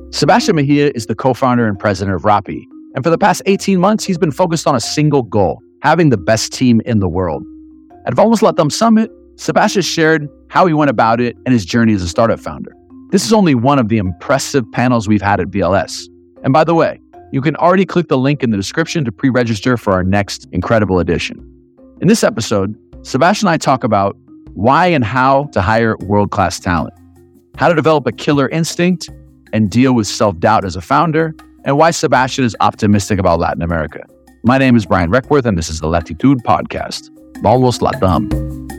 Sebastian Mejia is the co-founder and president of Rappi. And for the past 18 months, he's been focused on a single goal, having the best team in the world. At Vamos Latam Summit, Sebastian shared how he went about it and his journey as a startup founder. This is only one of the impressive panels we've had at VLS. And by the way, you can already click the link in the description to pre-register for our next incredible edition. In this episode, Sebastian and I talk about why and how to hire world-class talent, how to develop a killer instinct and deal with self-doubt as a founder, and why Sebastian is optimistic about Latin America. My name is Brian Reckworth, and this is the Latitude Podcast. Vamos Latam.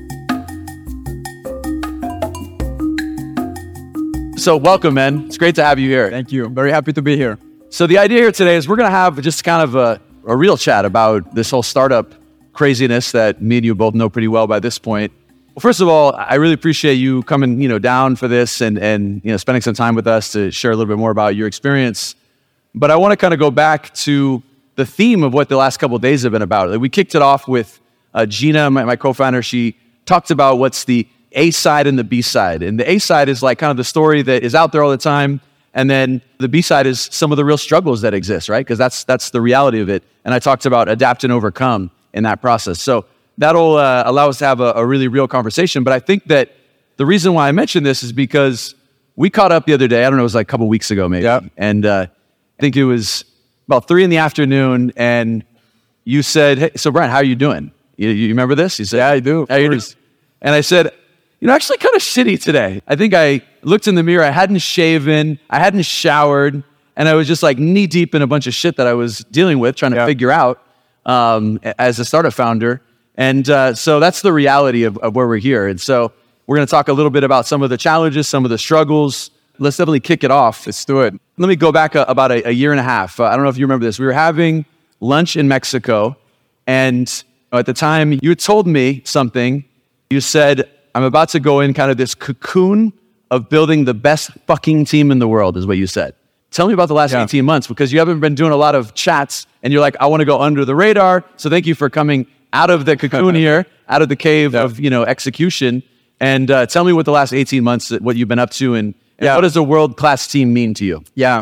So welcome, man. It's great to have you here. Thank you. I'm very happy to be here. So the idea here today is we're going to have just kind of a real chat about this whole startup craziness that me and you both know pretty well by this point. Well, first of all, I really appreciate you coming, down for this and spending some time with us to share a little bit more about your experience. But I want to kind of go back to the theme of what the last couple of days have been about. Like, we kicked it off with Gina, my co-founder. She talked about what's the A side and the B side. And the A side is like kind of the story that is out there all the time. And then the B side is some of the real struggles that exist, right? Because that's the reality of it. And I talked about adapt and overcome in that process. So that'll allow us to have a really real conversation. But I think that the reason why I mentioned this is because we caught up the other day. I don't know, it was like a couple weeks ago maybe. Yeah. And I think it was about 3 PM. And you said, hey, so Brian, how are you doing? You remember this? You said, yeah, I do. How you doing? And I said, actually kind of shitty today. I think I looked in the mirror. I hadn't shaven. I hadn't showered. And I was just like knee deep in a bunch of shit that I was dealing with, trying to figure out as a startup founder. And so that's the reality of where we're here. And so we're going to talk a little bit about some of the challenges, some of the struggles. Let's definitely kick it off. Let's do it. Let me go back about a year and a half. I don't know if you remember this. We were having lunch in Mexico. And at the time, you had told me something. You said, I'm about to go in kind of this cocoon of building the best fucking team in the world, is what you said. Tell me about the last 18 months, because you haven't been doing a lot of chats, and you're like, I want to go under the radar. So thank you for coming out of the cocoon here, out of the cave of execution. And tell me what the last 18 months, what you've been up to, and what does a world-class team mean to you? Yeah.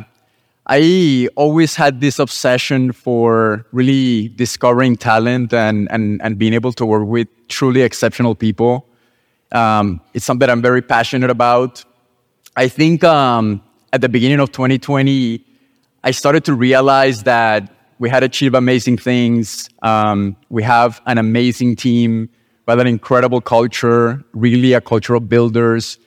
I always had this obsession for really discovering talent and being able to work with truly exceptional people. It's something I'm very passionate about. I think at the beginning of 2020, I started to realize that we had achieved amazing things. We have an amazing team. We have an incredible culture, really a culture of builders.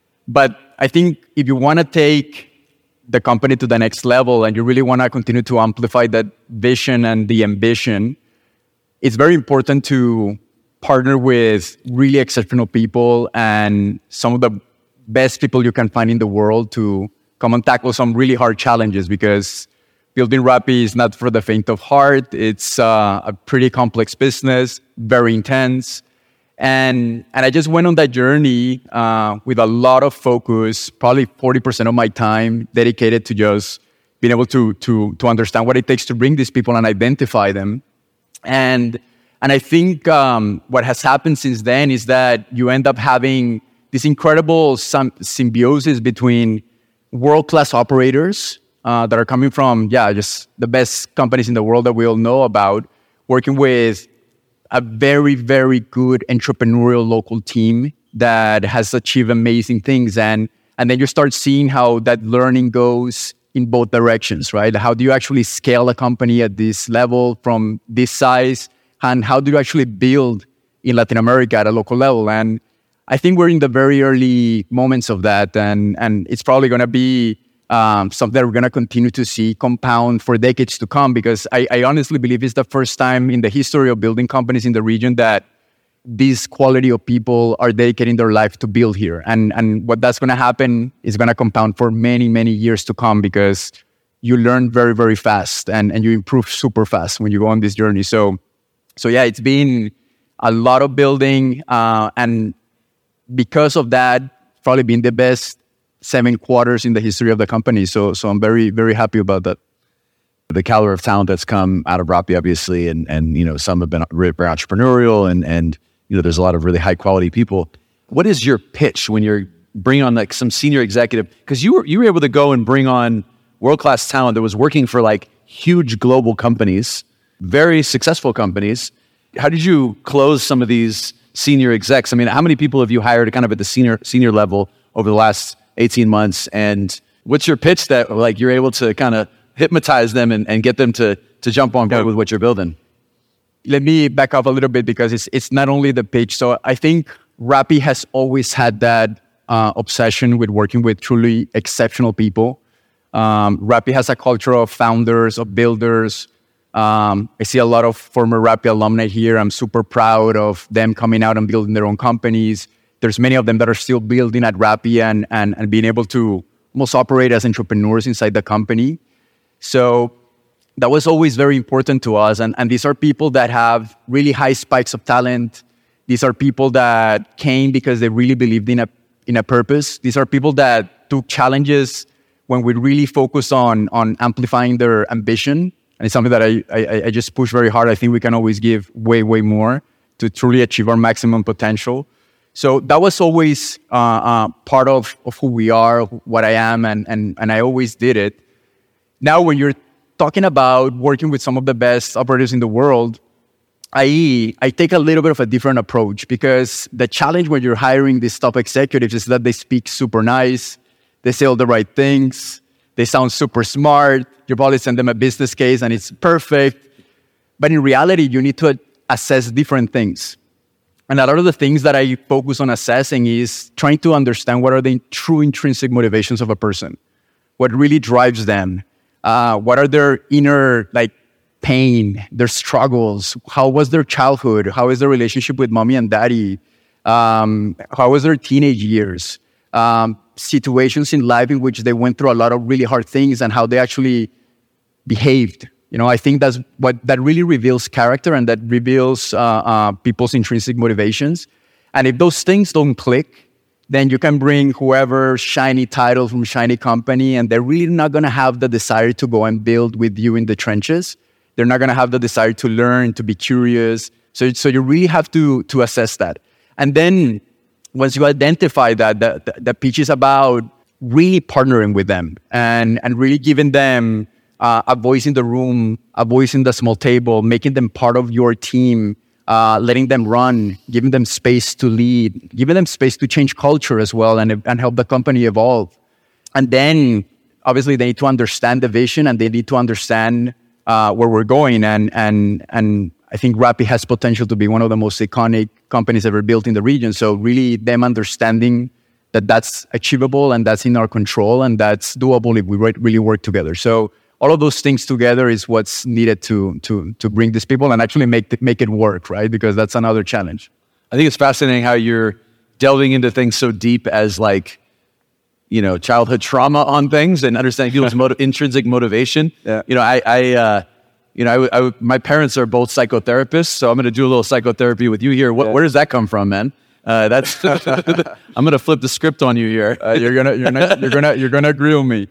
But I think if you want to take the company to the next level and you really want to continue to amplify that vision and the ambition, it's very important to partner with really exceptional people and some of the best people you can find in the world to come and tackle some really hard challenges, because building Rappi is not for the faint of heart. It's a pretty complex business, very intense. And I just went on that journey with a lot of focus, probably 40% of my time dedicated to just being able to understand what it takes to bring these people and identify them. And I think what has happened since then is that you end up having this incredible symbiosis between world-class operators that are coming from, just the best companies in the world that we all know about, working with a very, very good entrepreneurial local team that has achieved amazing things. And then you start seeing how that learning goes in both directions, right? How do you actually scale a company at this level from this size? And how do you actually build in Latin America at a local level? And I think we're in the very early moments of that. And it's probably going to be something that we're going to continue to see compound for decades to come, because I honestly believe it's the first time in the history of building companies in the region that this quality of people are dedicating their life to build here. And what that's going to happen is going to compound for many, many years to come, because you learn very, very fast and you improve super fast when you go on this journey. So yeah, it's been a lot of building. And because of that, it's probably been the best 7 quarters in the history of the company. So I'm very, very happy about that. The caliber of talent that's come out of Rappi, obviously, and some have been very entrepreneurial and there's a lot of really high quality people. What is your pitch when you're bring on like some senior executive? Because you were able to go and bring on world-class talent that was working for like huge global companies, very successful companies. How did you close some of these senior execs? I mean, how many people have you hired kind of at the senior level over the last 18 months? And what's your pitch that like you're able to kind of hypnotize them and get them to jump on board with what you're building? Let me back up a little bit because it's not only the pitch. So I think Rappi has always had that obsession with working with truly exceptional people. Rappi has a culture of founders, of builders. I see a lot of former Rappi alumni here. I'm super proud of them coming out and building their own companies. There's many of them that are still building at Rappi and being able to almost operate as entrepreneurs inside the company. So that was always very important to us. And these are people that have really high spikes of talent. These are people that came because they really believed in a purpose. These are people that took challenges when we really focus on amplifying their ambition. And it's something that I just push very hard. I think we can always give way, way more to truly achieve our maximum potential. So that was always part of who we are, what I am, and I always did it. Now, when you're talking about working with some of the best operators in the world, I take a little bit of a different approach because the challenge when you're hiring these top executives is that they speak super nice, they say all the right things, they sound super smart, you probably send them a business case and it's perfect. But in reality, you need to assess different things. And a lot of the things that I focus on assessing is trying to understand what are the true intrinsic motivations of a person, what really drives them, what are their inner pain, their struggles, how was their childhood, how is their relationship with mommy and daddy, how was their teenage years, situations in life in which they went through a lot of really hard things and how they actually behaved. I think that's that really reveals character and that reveals people's intrinsic motivations. And if those things don't click, then you can bring whoever shiny title from shiny company, and they're really not going to have the desire to go and build with you in the trenches. They're not going to have the desire to learn, to be curious. So you really have to assess that. And then once you identify that, the pitch is about really partnering with them and really giving them a voice in the room, a voice in the small table, making them part of your team, letting them run, giving them space to lead, giving them space to change culture as well and help the company evolve. And then, obviously, they need to understand the vision and they need to understand where we're going. And I think Rappi has potential to be one of the most iconic companies ever built in the region. So really, them understanding that that's achievable and that's in our control and that's doable if we really work together. So all of those things together is what's needed to bring these people and actually make it work, right? Because that's another challenge. I think it's fascinating how you're delving into things so deep as childhood trauma on things and understanding people's intrinsic motivation. Yeah. My parents are both psychotherapists, so I'm going to do a little psychotherapy with you here. Where does that come from, man? That's I'm going to flip the script on you here. You're gonna grill me.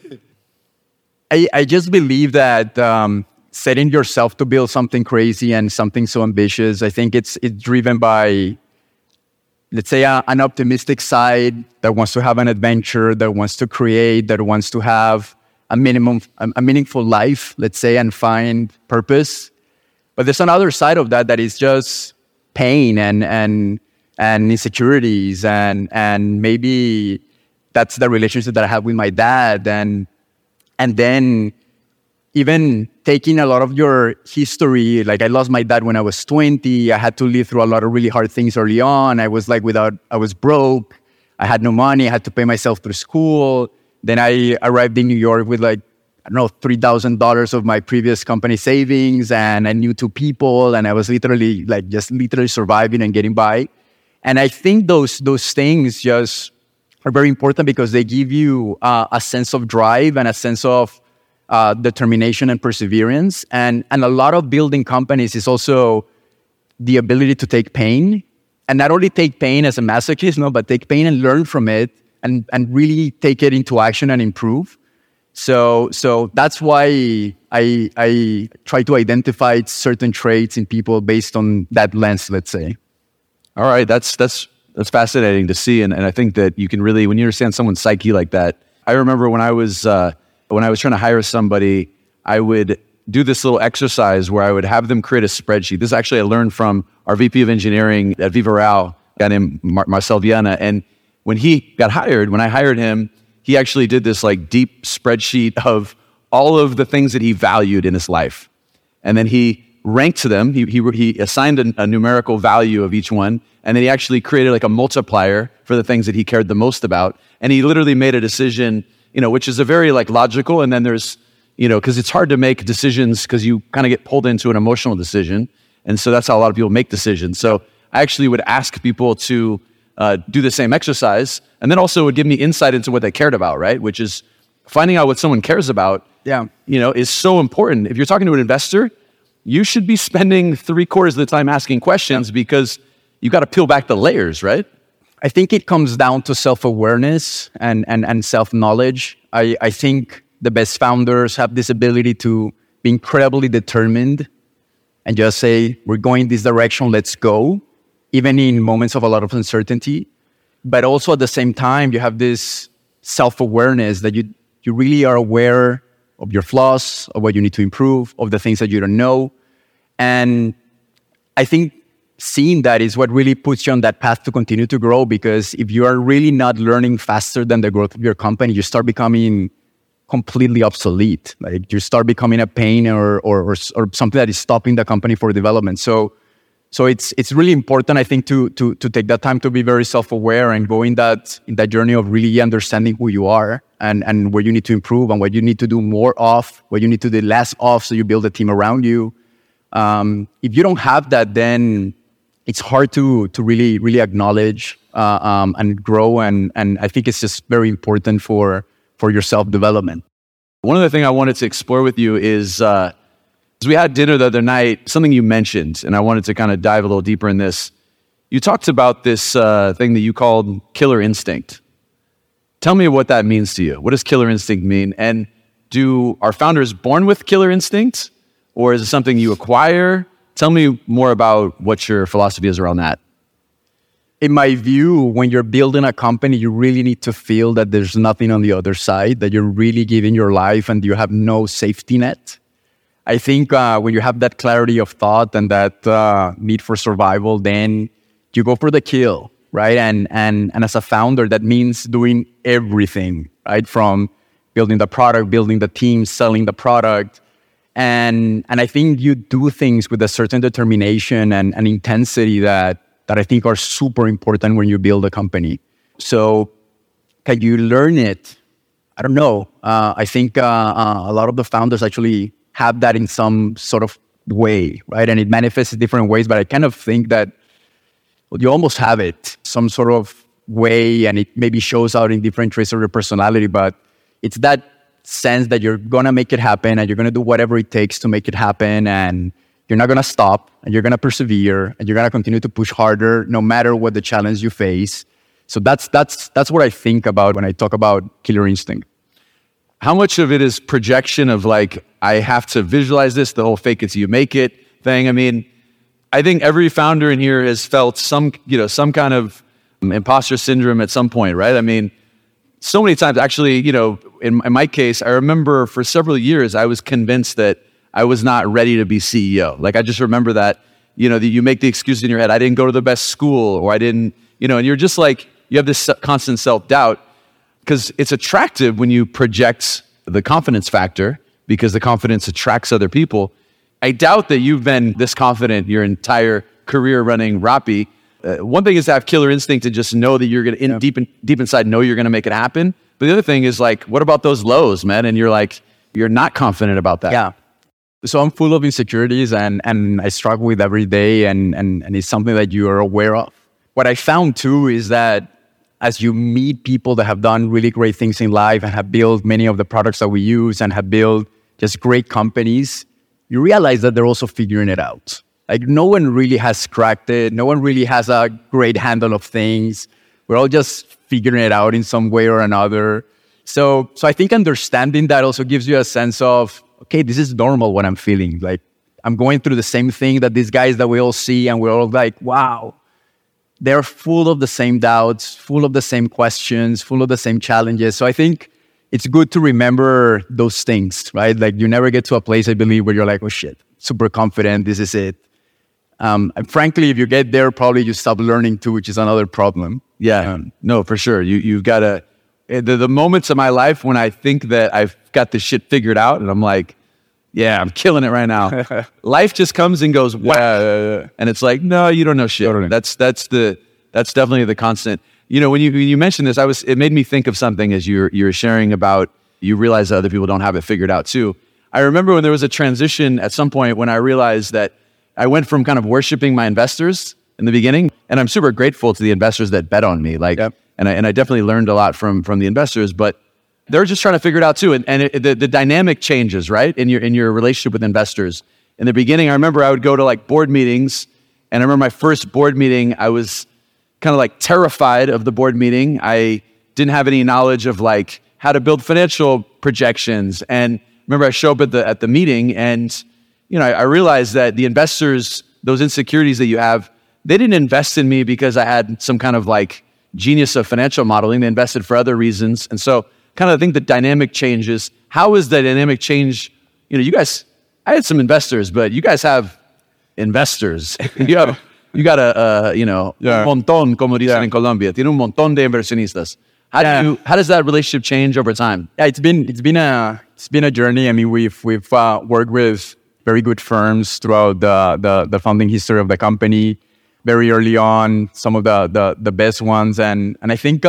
I just believe that setting yourself to build something crazy and something so ambitious, I think it's driven by, let's say, an optimistic side that wants to have an adventure, that wants to create, that wants to have a meaningful life, let's say, and find purpose. But there's another side of that is just pain and insecurities and maybe that's the relationship that I have with my dad and then even taking a lot of your history, like I lost my dad when I was 20. I had to live through a lot of really hard things early on. I was broke. I had no money. I had to pay myself through school. Then I arrived in New York with $3,000 of my previous company savings, and I knew 2 people, and I was literally surviving and getting by. And I think those things just are very important because they give you a sense of drive and a sense of determination and perseverance. And a lot of building companies is also the ability to take pain, and not only take pain as a masochist, but take pain and learn from it and really take it into action and improve. So that's why I try to identify certain traits in people based on that lens, let's say. All right, that's That's fascinating to see, and I think that you can really, when you understand someone's psyche like that. I remember when I was trying to hire somebody, I would do this little exercise where I would have them create a spreadsheet. This actually I learned from our VP of engineering at Viva Real, a guy named Marcel Viana. And when he got hired, when I hired him, he actually did this like deep spreadsheet of all of the things that he valued in his life. And then he ranked them. He assigned a numerical value of each one. And then he actually created like a multiplier for the things that he cared the most about. And he literally made a decision, which is a very like logical. And then there's, because it's hard to make decisions because you kind of get pulled into an emotional decision. And so that's how a lot of people make decisions. So I actually would ask people to do the same exercise. And then also would give me insight into what they cared about, right? Which is finding out what someone cares about, is so important. If you're talking to an investor, you should be spending 3/4 of the time asking questions because you got to peel back the layers, right? I think it comes down to self-awareness and self-knowledge. I think the best founders have this ability to be incredibly determined and just say, we're going this direction, let's go, even in moments of a lot of uncertainty. But also at the same time, you have this self-awareness that you really are aware of your flaws, of what you need to improve, of the things that you don't know. And I think seeing that is what really puts you on that path to continue to grow, because if you are really not learning faster than the growth of your company, you start becoming completely obsolete. Like you start becoming a pain or something that is stopping the company for development. So it's really important, I think, to take that time to be very self-aware and go in that journey of really understanding who you are and where you need to improve and what you need to do more of, what you need to do less of, so you build a team around you. If you don't have that, then it's hard to really acknowledge and grow. And I think it's just very important for your self-development. One other thing I wanted to explore with you is, as we had dinner the other night, something you mentioned, and I wanted to kind of dive a little deeper in this. You talked about this thing that you called killer instinct. Tell me what that means to you. What does killer instinct mean? And are founders born with killer instinct, or is it something you acquire? Tell me more about what your philosophy is around that. In my view, when you're building a company, you really need to feel that there's nothing on the other side, that you're really giving your life and you have no safety net. I think when you have that clarity of thought and that need for survival, then you go for the kill, right? And as a founder, that means doing everything, right? From building the product, building the team, selling the product. And I think you do things with a certain determination and intensity that I think are super important when you build a company. So can you learn it? I don't know. I think a lot of the founders actually have that in some sort of way, right? And it manifests in different ways, but I kind of think that you almost have it some sort of way, and it maybe shows out in different traits of your personality, but it's that sense that you're going to make it happen and you're going to do whatever it takes to make it happen, and you're not going to stop, and you're going to persevere, and you're going to continue to push harder no matter what the challenge you face. So that's what I think about when I talk about killer instinct. How much of it is projection of like, I have to visualize this, the whole fake it till you make it thing? I mean, I think every founder in here has felt some kind of imposter syndrome at some point, right? I mean, so many times, actually, in my case, I remember for several years, I was convinced that I was not ready to be CEO. Like, I just remember that, that you make the excuse in your head, I didn't go to the best school, or I didn't, and you're just like, you have this constant self-doubt, because it's attractive when you project the confidence factor, because the confidence attracts other people. I doubt that you've been this confident your entire career running Rappi. One thing is to have killer instinct and just know that you're going to, deep inside, know you're going to make it happen. But the other thing is like, what about those lows, man? And you're not confident about that. Yeah. So I'm full of insecurities and I struggle with every day, and it's something that you are aware of. What I found too is that as you meet people that have done really great things in life and have built many of the products that we use and have built just great companies, you realize that they're also figuring it out. Like, no one really has cracked it. No one really has a great handle of things. We're all just figuring it out in some way or another. So I think understanding that also gives you a sense of, okay, this is normal what I'm feeling. Like, I'm going through the same thing that these guys that we all see, and we're all like, wow, they're full of the same doubts, full of the same questions, full of the same challenges. So I think it's good to remember those things, right? Like you never get to a place, I believe, where you're like, oh shit, super confident, this is it. And frankly, if you get there, probably you stop learning too, which is another problem. Yeah, no, for sure. You've got to, the moments of my life when I think that I've got this shit figured out and I'm like, yeah, I'm killing it right now. Life just comes and goes, wow. And it's like, no, you don't know shit. Totally. That's definitely the constant. You know, when you mentioned this, it made me think of something as you were sharing about, you realize that other people don't have it figured out too. I remember when there was a transition at some point when I realized that I went from kind of worshiping my investors in the beginning, and I'm super grateful to the investors that bet on me. Like, yep. and I definitely learned a lot from the investors, but they're just trying to figure it out too. And the dynamic changes, right? In your relationship with investors. In the beginning, I remember I would go to like board meetings, and I remember my first board meeting, I was kind of like terrified of the board meeting. I didn't have any knowledge of like how to build financial projections. And remember I show up at the meeting, and you know, I realized that the investors, those insecurities that you have, they didn't invest in me because I had some kind of like genius of financial modeling. They invested for other reasons. And so kind of I think the dynamic changes. How is the dynamic change? You know, you guys, I had some investors, but you guys have investors. you got un montón, como dicen en Colombia. Tiene un montón de inversionistas. How does that relationship change over time? Yeah, it's been a journey. I mean, we've worked with very good firms throughout the founding history of the company. Very early on, some of the best ones, and I think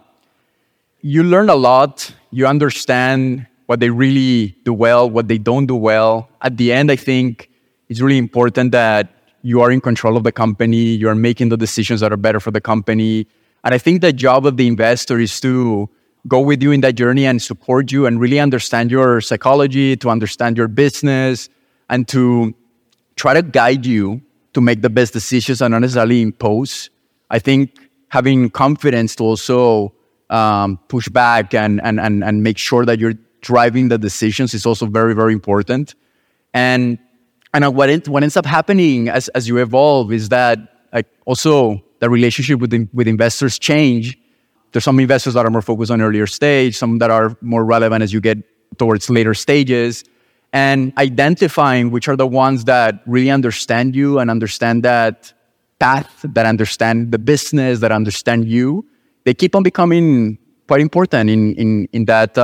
you learn a lot. You understand what they really do well, what they don't do well. At the end, I think it's really important that you are in control of the company. You are making the decisions that are better for the company. And I think the job of the investor is to go with you in that journey and support you and really understand your psychology, to understand your business, and to try to guide you to make the best decisions and not necessarily impose. I think having confidence to also push back and make sure that you're driving the decisions is also very, very important. And what ends up happening as you evolve is that like also the relationship with investors change. There's some investors that are more focused on earlier stage, some that are more relevant as you get towards later stages. And identifying which are the ones that really understand you and understand that path, that understand the business, that understand you, they keep on becoming quite important in that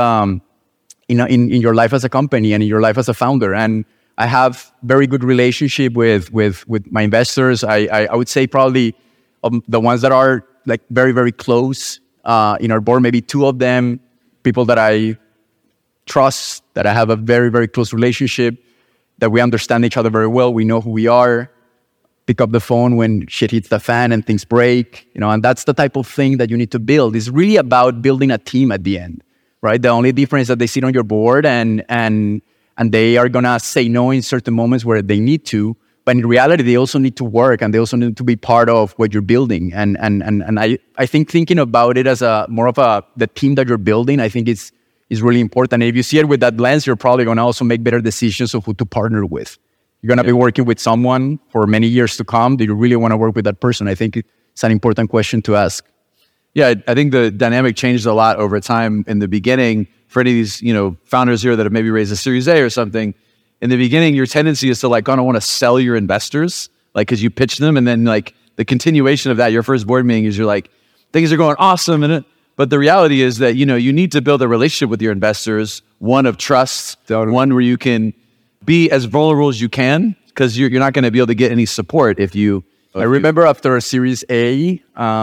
in your life as a company and in your life as a founder. And I have very good relationship with my investors. I would say probably the ones that are like very, very close in our board, maybe two of them, people that I trust, that I have a very, very close relationship, that we understand each other very well. We know who we are. Pick up the phone when shit hits the fan and things break, and that's the type of thing that you need to build. It's really about building a team at the end, right? The only difference is that they sit on your board and they are gonna say no in certain moments where they need to, but in reality, they also need to work and they also need to be part of what you're building. And I think thinking about it as the team that you're building, I think is really important. And if you see it with that lens, you're probably going to also make better decisions of who to partner with. You're going to be working with someone for many years to come. Do you really want to work with that person? I think it's an important question to ask. Yeah, I think the dynamic changed a lot over time. In the beginning, for any of these founders here that have maybe raised a Series A or something, in the beginning, your tendency is to like kind of want to sell your investors, like because you pitch them, and then like the continuation of that, your first board meeting is you're like, things are going awesome, but the reality is that, you need to build a relationship with your investors, one of trust, one where you can be as vulnerable as you can, because you're not going to be able to get any support if you... I remember after a Series A,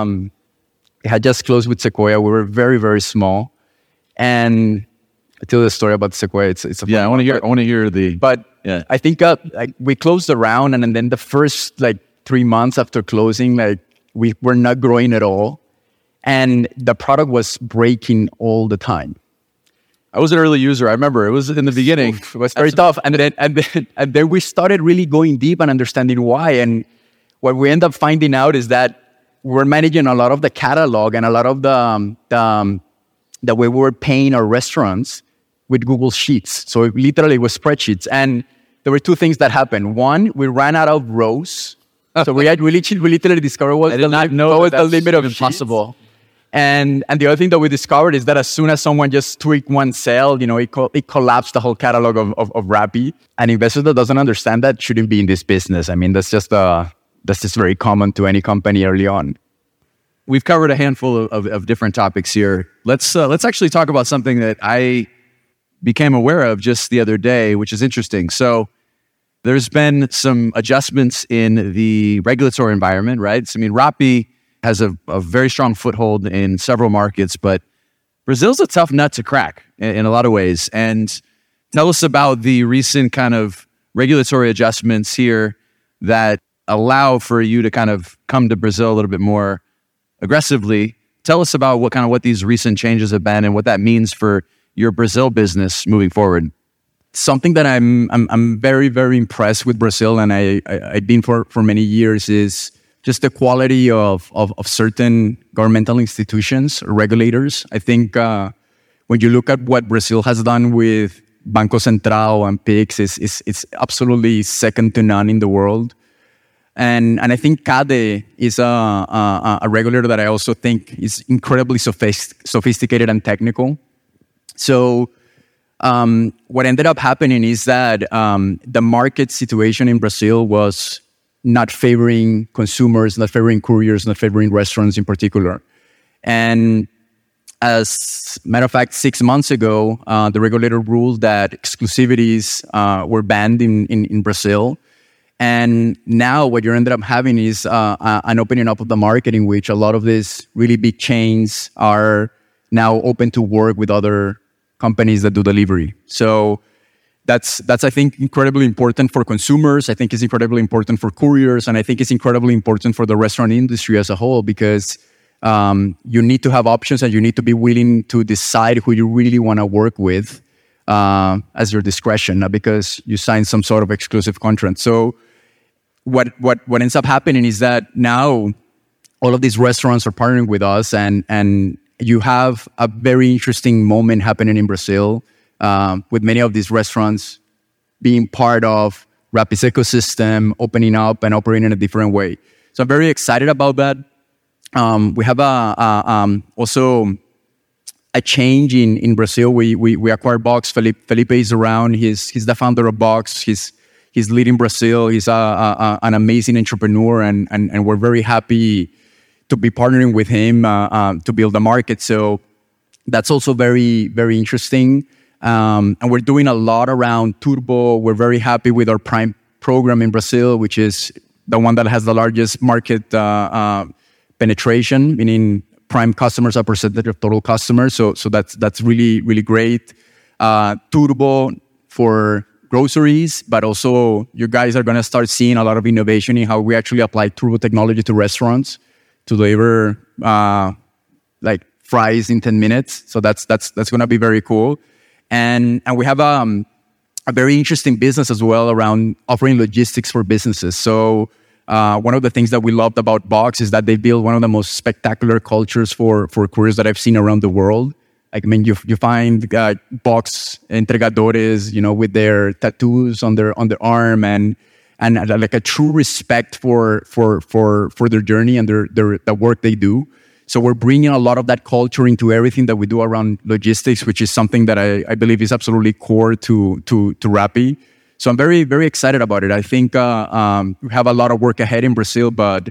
it had just closed with Sequoia. We were very, very small. And I tell the story about Sequoia. I want to hear the... But yeah. I think we closed the round, and then the first 3 months after closing, we were not growing at all. And the product was breaking all the time. I was an early user. I remember it was in the beginning. It was very tough. And then we started really going deep and understanding why. And what we end up finding out is that we're managing a lot of the catalog and a lot of the way we were paying our restaurants with Google Sheets. So it literally was spreadsheets. And there were two things that happened. One, we ran out of rows So we literally discovered what was the limit of possible. And the other thing that we discovered is that as soon as someone just tweaked one cell, it collapsed the whole catalog of Rappi. And investors that doesn't understand that shouldn't be in this business. I mean, that's just very common to any company early on. We've covered a handful of different topics here. Let's actually talk about something that I became aware of just the other day, which is interesting. So there's been some adjustments in the regulatory environment, right? So, I mean, Rappi has a very strong foothold in several markets, but Brazil's a tough nut to crack in a lot of ways. And tell us about the recent kind of regulatory adjustments here that allow for you to kind of come to Brazil a little bit more aggressively. Tell us about what these recent changes have been and what that means for your Brazil business moving forward. Something that I'm very, very impressed with Brazil, and I've been for many years, is just the quality of certain governmental institutions or regulators. I think when you look at what Brazil has done with Banco Central and Pix, it's absolutely second to none in the world. And I think CADE is a regulator that I also think is incredibly sophisticated and technical. So what ended up happening is that the market situation in Brazil was not favoring consumers, not favoring couriers, not favoring restaurants in particular. And as a matter of fact, 6 months ago, the regulator ruled that exclusivities were banned in Brazil. And now what you ended up having is an opening up of the market in which a lot of these really big chains are now open to work with other companies that do delivery. So that's I think incredibly important for consumers. I think it's incredibly important for couriers, and I think it's incredibly important for the restaurant industry as a whole, because you need to have options and you need to be willing to decide who you really want to work with as your discretion, not because you signed some sort of exclusive contract. So what ends up happening is that now all of these restaurants are partnering with us, and you have a very interesting moment happening in Brazil with many of these restaurants being part of Rappi's ecosystem, opening up and operating in a different way. So I'm very excited about that. We have also a change in Brazil. We acquired Box. Felipe is around. He's the founder of Box. He's leading Brazil. He's an amazing entrepreneur, and we're very happy to be partnering with him to build the market. So that's also very, very interesting. And we're doing a lot around Turbo. We're very happy with our Prime program in Brazil, which is the one that has the largest market penetration, meaning Prime customers are percentage of total customers. So that's really, really great. Turbo for groceries, but also you guys are going to start seeing a lot of innovation in how we actually apply Turbo technology to restaurants to deliver like fries in 10 minutes. So that's going to be very cool. And we have a very interesting business as well around offering logistics for businesses. So one of the things that we loved about Box is that they build one of the most spectacular cultures for couriers that I've seen around the world. Like, I mean, you find Box entregadores, with their tattoos on their arm and like a true respect for their journey and the work they do. So we're bringing a lot of that culture into everything that we do around logistics, which is something that I believe is absolutely core to Rappi. So I'm very, very excited about it. I think we have a lot of work ahead in Brazil, but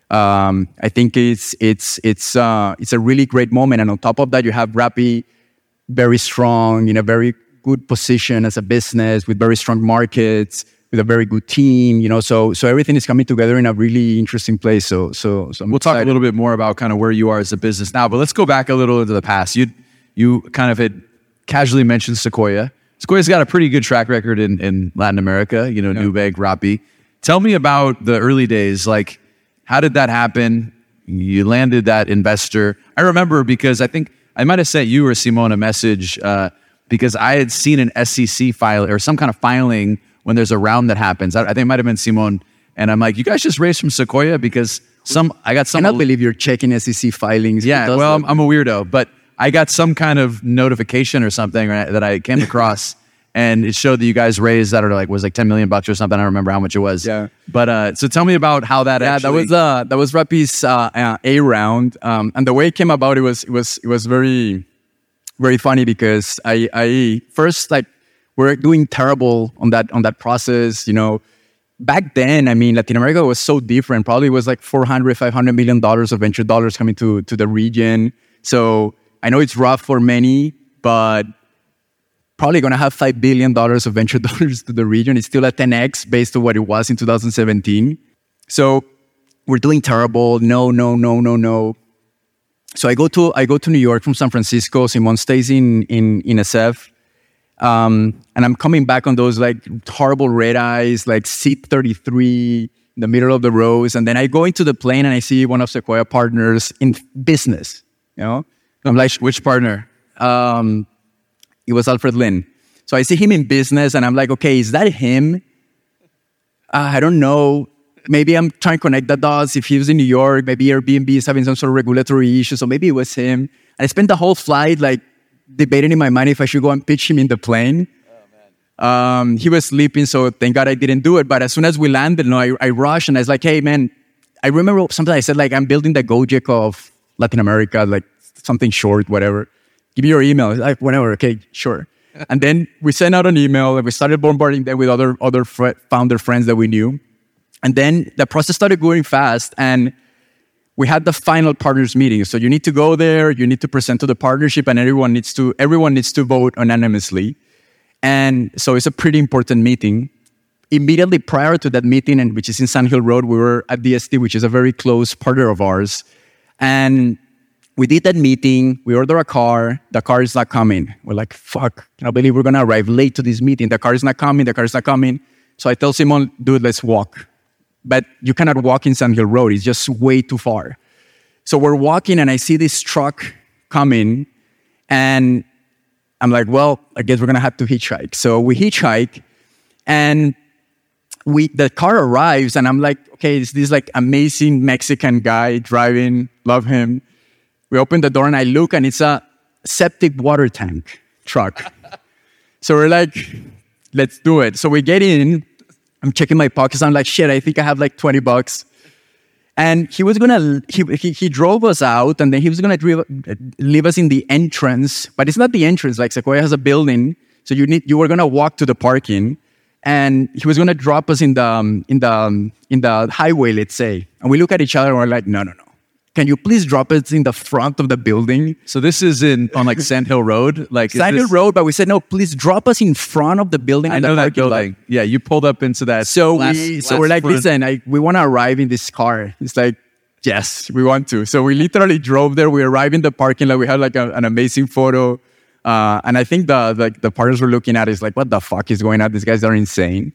I think it's a really great moment. And on top of that, you have Rappi very strong, in a very good position as a business with very strong markets, with a very good team, so everything is coming together in a really interesting place. So we'll talk a little bit more about kind of where you are as a business now, but let's go back a little into the past. You kind of had casually mentioned Sequoia. Sequoia's got a pretty good track record in Latin America, Newegg, Rappi. Tell me about the early days. Like, how did that happen? You landed that investor. I remember because I think I might have sent you or Simone a message because I had seen an SEC file or some kind of filing when there's a round that happens. I think it might have been Simone. And I'm like, you guys just raised from Sequoia? Because I cannot believe you're checking SEC filings. Yeah, well, I'm a weirdo, but I got some kind of notification or something that I came across. and it showed that you guys raised, I don't know, was like $10 million or something. I don't remember how much it was. Yeah. But so tell me about how that actually... that was Rappi's A round. And the way it came about, it was very, very funny because I first, like, we're doing terrible on that process, you know. Back then, I mean, Latin America was so different. Probably was like $400-500 million of venture dollars coming to the region. So I know it's rough for many, but probably going to have $5 billion of venture dollars to the region. It's still at 10x based on what it was in 2017. So we're doing terrible. No. So I go to New York from San Francisco. Simon stays in SF. And I'm coming back on those like horrible red eyes, like seat 33 in the middle of the rows. And then I go into the plane and I see one of Sequoia partners in business, you know? I'm like, which partner? It was Alfred Lin. So I see him in business and I'm like, okay, is that him? I don't know. Maybe I'm trying to connect the dots. If he was in New York, maybe Airbnb is having some sort of regulatory issue. So maybe it was him. And I spent the whole flight like debating in my mind if I should go and pitch him in the plane. Oh, man. He was sleeping, so thank God I didn't do it. But as soon as we landed, I rushed and I was like, hey, man, I remember something I said, like, I'm building the Gojek of Latin America, like something short, whatever. Give me your email. Like, whatever, okay, sure. And then we sent out an email and we started bombarding them with other founder friends that we knew. And then the process started going fast and we had the final partners meeting. So you need to go there, you need to present to the partnership, and everyone needs to vote anonymously. And so it's a pretty important meeting. Immediately prior to that meeting, and which is in Sand Hill Road, we were at DST, which is a very close partner of ours. And we did that meeting, we ordered a car, the car is not coming. We're like, fuck, I believe we're gonna arrive late to this meeting. The car is not coming. So I tell Simon, dude, let's walk. But you cannot walk in Sand Hill Road. It's just way too far. So we're walking and I see this truck coming and I'm like, well, I guess we're going to have to hitchhike. So we hitchhike and the car arrives and I'm like, okay, it's this like amazing Mexican guy driving, love him. We open the door and I look and it's a septic water tank truck. So we're like, let's do it. So we get in. I'm checking my pockets. I'm like, shit, I think I have like $20. And he was he drove us out and then he was gonna leave us in the entrance, but it's not the entrance. Like Sequoia has a building, so you were gonna walk to the parking, and he was gonna drop us in the highway, let's say. And we look at each other and we're like, no. Can you please drop us in the front of the building? So this is on like Sand Hill Road? Like Sand Hill Road, but we said, no, please drop us in front of the building. I know that building. Yeah, you pulled up into that. So we're like, listen, we want to arrive in this car. It's like, yes, we want to. So we literally drove there. We arrived in the parking lot. We had like an amazing photo. And I think the partners were looking at it, it's like, what the fuck is going on? These guys are insane.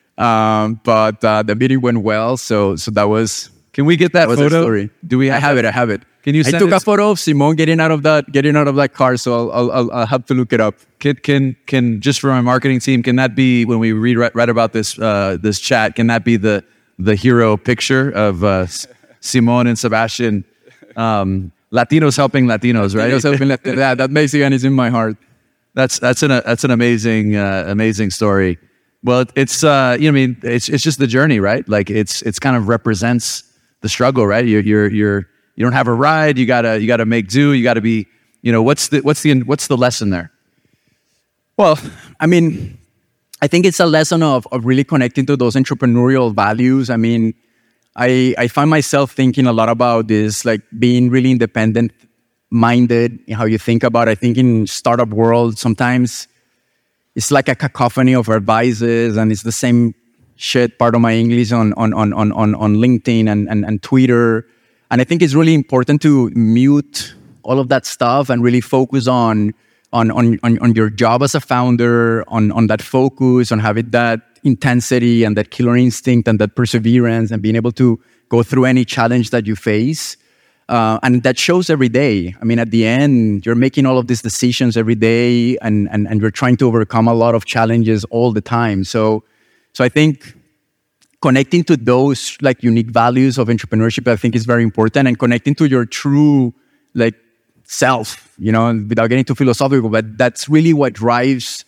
But the meeting went well. So that was... Can we get that photo? Story. Do we? I have it. Can you? I took a photo of Simon getting out of that car, so I'll have to look it up. Can just for my marketing team, can that be when we read about this chat? Can that be the hero picture of Simon and Sebastian? Latinos helping Latinos, right? Latinos helping Latinos. Yeah, that Mexican is in my heart. That's an amazing story. Well, it's it's just the journey, right? Like it's kind of represents the struggle, right? You don't have a ride. You gotta make do. You gotta be, what's the lesson there? Well, I mean, I think it's a lesson of really connecting to those entrepreneurial values. I mean, I find myself thinking a lot about this, like being really independent minded in how you think about it. I think in startup world, sometimes it's like a cacophony of advices and it's the same shit, part of my English on LinkedIn and Twitter. And I think it's really important to mute all of that stuff and really focus on your job as a founder, on that focus, on having that intensity and that killer instinct and that perseverance and being able to go through any challenge that you face. And that shows every day. I mean, at the end, you're making all of these decisions every day and you're trying to overcome a lot of challenges all the time. So I think connecting to those like unique values of entrepreneurship, I think is very important, and connecting to your true like self, without getting too philosophical, but that's really what drives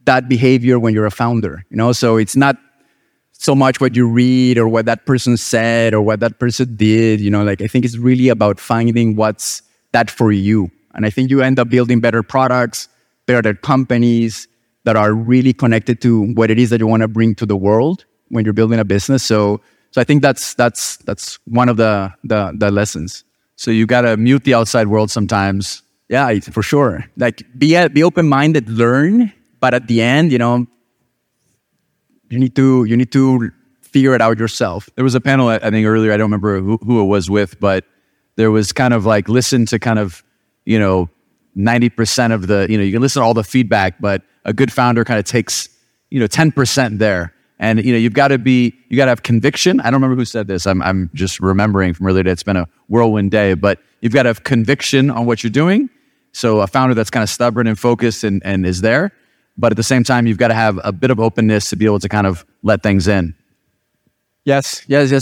that behavior when you're a founder, So it's not so much what you read or what that person said or what that person did, I think it's really about finding what's that for you. And I think you end up building better products, better companies that are really connected to what it is that you want to bring to the world when you're building a business. So I think that's one of the lessons. So you got to mute the outside world sometimes. Yeah, for sure. Like be open-minded, learn, but at the end, you need to figure it out yourself. There was a panel, I think earlier, I don't remember who it was with, but there was kind of like listen to kind of, 90% of the, you can listen to all the feedback, but a good founder kind of takes, 10% there. And, you got to have conviction. I don't remember who said this. I'm just remembering from earlier today. It's been a whirlwind day, but you've got to have conviction on what you're doing. So a founder that's kind of stubborn and focused and is there. But at the same time, you've got to have a bit of openness to be able to kind of let things in. Yes.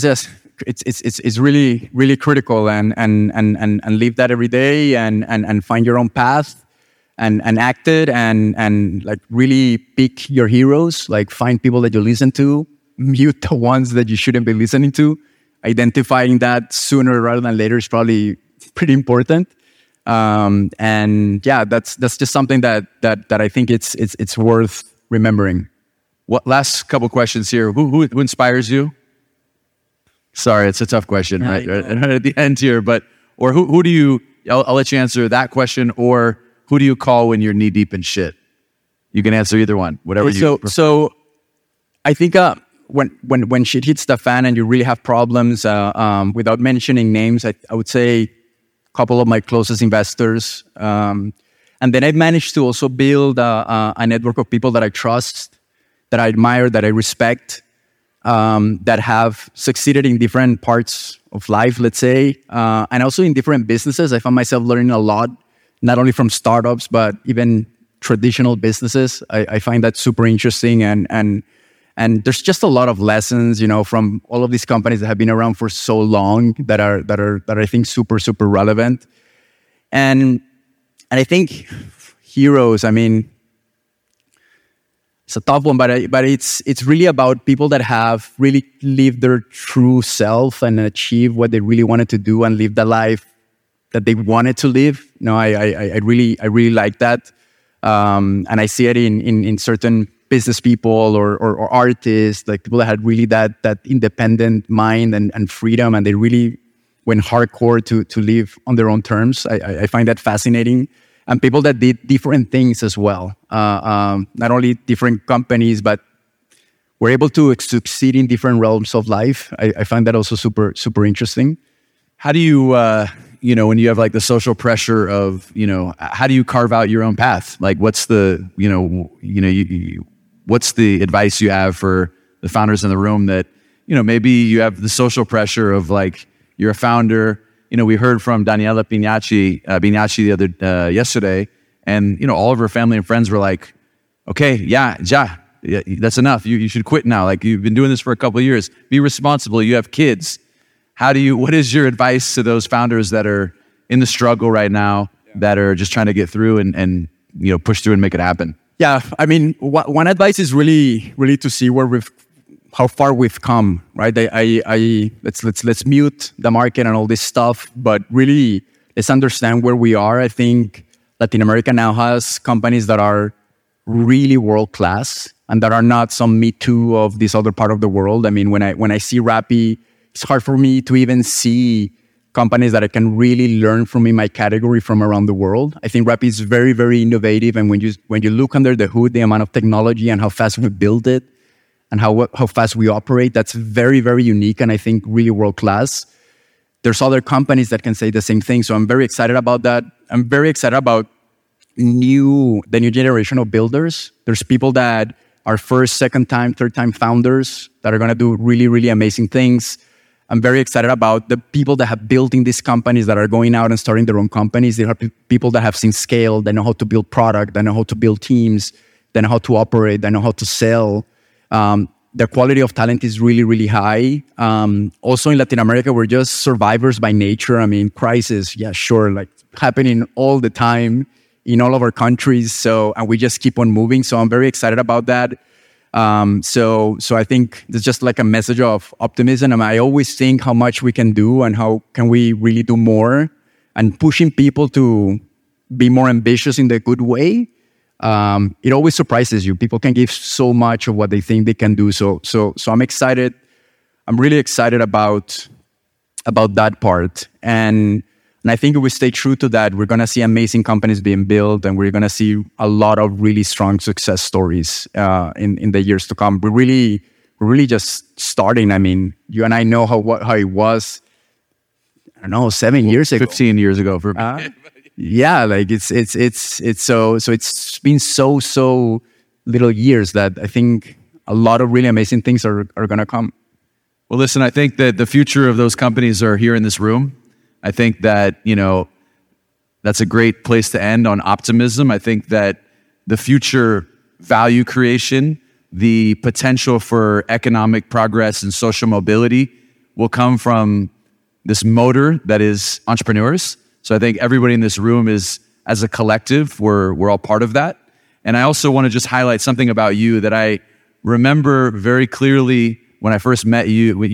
It's really, really critical and live that every day and find your own path and act it and like really pick your heroes, like find people that you listen to, mute the ones that you shouldn't be listening to. Identifying that sooner rather than later is probably pretty important. And yeah, that's just something that I think it's worth remembering. What last couple questions here? Who inspires you? Sorry, it's a tough question right at the end here, or who do you? I'll let you answer that question, or who do you call when you're knee deep in shit? You can answer either one, whatever you. So I think when shit hits the fan and you really have problems, without mentioning names, I would say couple of my closest investors. And then I've managed to also build a network of people that I trust, that I admire, that I respect, that have succeeded in different parts of life, let's say, and also in different businesses. I found myself learning a lot, not only from startups, but even traditional businesses. I find that super interesting. And there's just a lot of lessons, from all of these companies that have been around for so long that are I think super, super relevant. And I think heroes, I mean, it's a tough one, but it's really about people that have really lived their true self and achieved what they really wanted to do and live the life that they wanted to live. I really like that. And I see it in certain business people or artists, like people that had really that independent mind and freedom, and they really went hardcore to live on their own terms. I find that fascinating. And people that did different things as well. Not only different companies, but were able to succeed in different realms of life. I find that also super, super interesting. How do you, when you have like the social pressure of, how do you carve out your own path? Like what's the, what's the advice you have for the founders in the room that, maybe you have the social pressure of like, you're a founder. We heard from Daniela Bignacci yesterday, and all of her family and friends were like, "Okay, yeah, that's enough. You should quit now. Like you've been doing this for a couple of years. Be responsible. You have kids. What is your advice to those founders that are in the struggle right now, that are just trying to get through and push through and make it happen?" Yeah, I mean, one advice is really to see how far we've come, right? Let's mute the market and all this stuff, but really let's understand where we are. I think Latin America now has companies that are really world class and that are not some Me Too of this other part of the world. I mean, when I see Rappi, it's hard for me to even see companies that I can really learn from in my category from around the world. I think Rappi is very, very innovative, and when you look under the hood, the amount of technology and how fast we build it, and how fast we operate, that's very, very unique and I think really world-class. There's other companies that can say the same thing, so I'm very excited about that. I'm very excited about the new generation of builders. There's people that are first, second time, third time founders that are going to do really, really amazing things. I'm very excited about the people that have built in these companies that are going out and starting their own companies. There are people that have seen scale, they know how to build product, they know how to build teams, they know how to operate, they know how to sell. The quality of talent is really, really high. Also in Latin America, we're just survivors by nature. I mean, crisis, yeah, sure, like happening all the time in all of our countries. So, and we just keep on moving. So I'm very excited about that. So I think it's just like a message of optimism. And I always think how much we can do and how can we really do more, and pushing people to be more ambitious in the good way. It always surprises you. People can give so much of what they think they can do. So I'm excited. I'm really excited about that part. And I think if we stay true to that, we're going to see amazing companies being built, and we're going to see a lot of really strong success stories in the years to come. We're really just starting. I mean, you and I know how it was, I don't know, 7 years ago. 15 years ago for me. Yeah, like it's so it's been so little years that I think a lot of really amazing things are going to come. Well, listen, I think that the future of those companies are here in this room. I think that, that's a great place to end on optimism. I think that the future value creation, the potential for economic progress and social mobility will come from this motor that is entrepreneurs. So I think everybody in this room is, as a collective, we're all part of that. And I also want to just highlight something about you that I remember very clearly when I first met you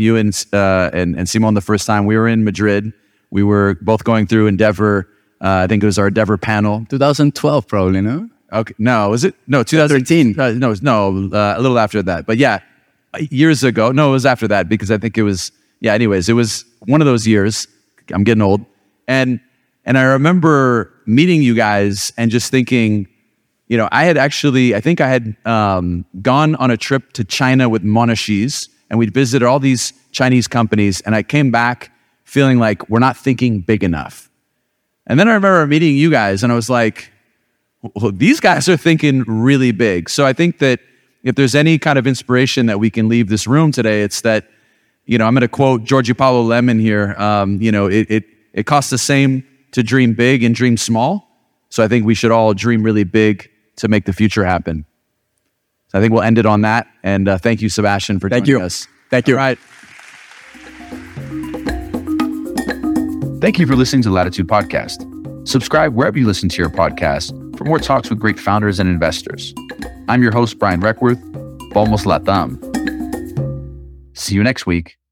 and Simon the first time. We were in Madrid. We were both going through Endeavor. I think it was our Endeavor panel. 2012, probably, no? Okay, no, was it? No, 2013. A little after that. But yeah, years ago. No, it was after that because I think it was. Yeah. Anyways, it was one of those years. I'm getting old, and I remember meeting you guys and just thinking, I had gone on a trip to China with Monashis, and we'd visited all these Chinese companies, and I came back feeling like we're not thinking big enough. And then I remember meeting you guys, and I was like, well, these guys are thinking really big. So I think that if there's any kind of inspiration that we can leave this room today, it's that, I'm going to quote Giorgio Paolo Lemon here. It costs the same to dream big and dream small. So I think we should all dream really big to make the future happen. So I think we'll end it on that. And thank you, Sebastian, for joining us. Thank you. All right. Thank you for listening to Latitude Podcast. Subscribe wherever you listen to your podcast for more talks with great founders and investors. I'm your host, Brian Reckworth. Vamos Latam. See you next week.